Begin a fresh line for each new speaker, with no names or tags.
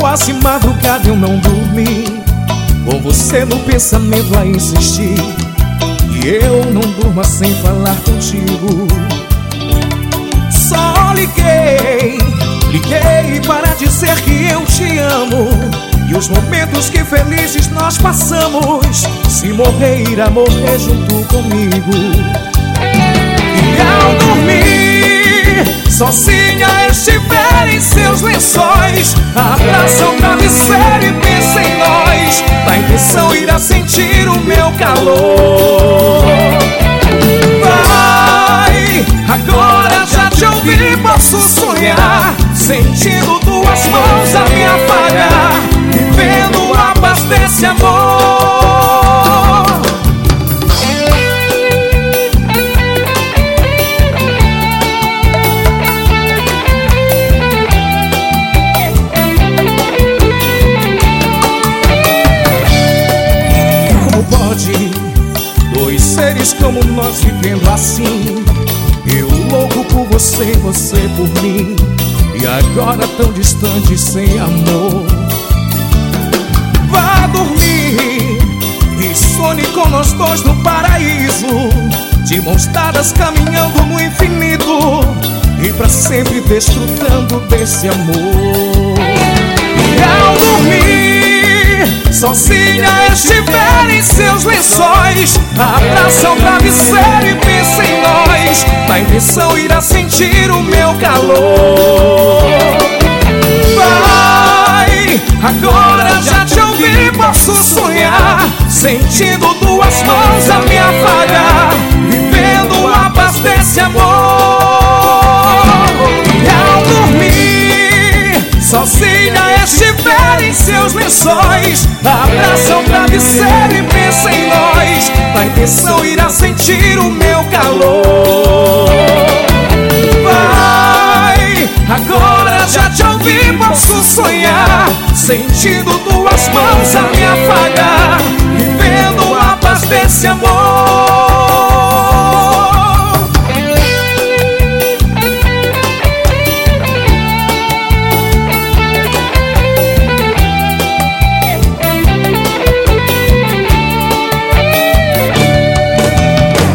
Quase madrugada eu não dormi, com você no pensamento a insistir. E eu não durmo sem falar contigo. Só liguei para dizer que eu te amo, e os momentos que felizes nós passamos. Se morrer, irá morrer junto comigo. E ao dormir, sozinha estiver em seus lençóis, abraça o travesseiro e pensa em nós. Na intenção irá sentir o meu calor. Vai, agora já te ouvi, posso sonhar, sentindo tuas mãos a me afagar, vivendo a paz desse amor. Como pode dois seres como nós vivendo assim? Eu louco por você, você por mim, e agora tão distante, sem amor. Vá dormir e sonhe com nós dois no paraíso, de mãos dadas caminhando no infinito, e pra sempre desfrutando desse amor. E ao dormir, sozinha estiver em seus lençóis, abraça o travesseiro e pensa em nós. Na intenção irá sentir o meu calor. Vai, agora já te ouvi, posso sonhar, sentindo tuas mãos a me afagar, vivendo a paz desse amor. E ao dormir, sozinha estiver em seus lençóis, abraça o travesseiro e pensa em nós. Na intenção irá sentir o meu calor. Vai, agora já te ouvi, posso sonhar, sentindo tuas mãos a me afagar, vivendo a paz desse amor.